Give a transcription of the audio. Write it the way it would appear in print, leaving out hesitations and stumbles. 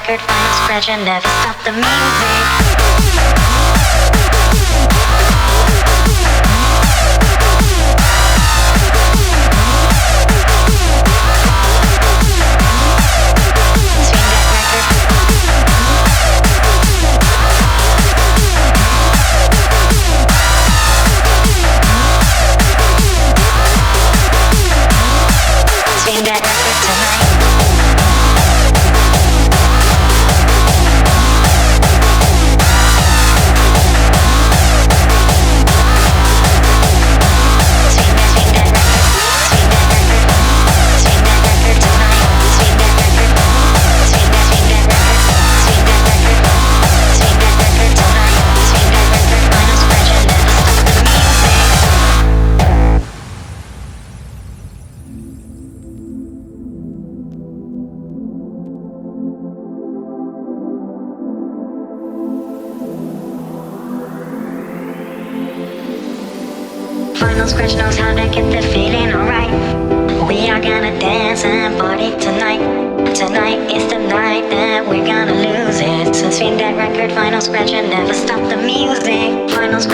record, final scratch and never stop the music. Final scratch knows how to get the feeling alright. We are gonna dance and party tonight. Tonight is the night that we're gonna lose it. So swing that record, final scratch and never stop the music. Final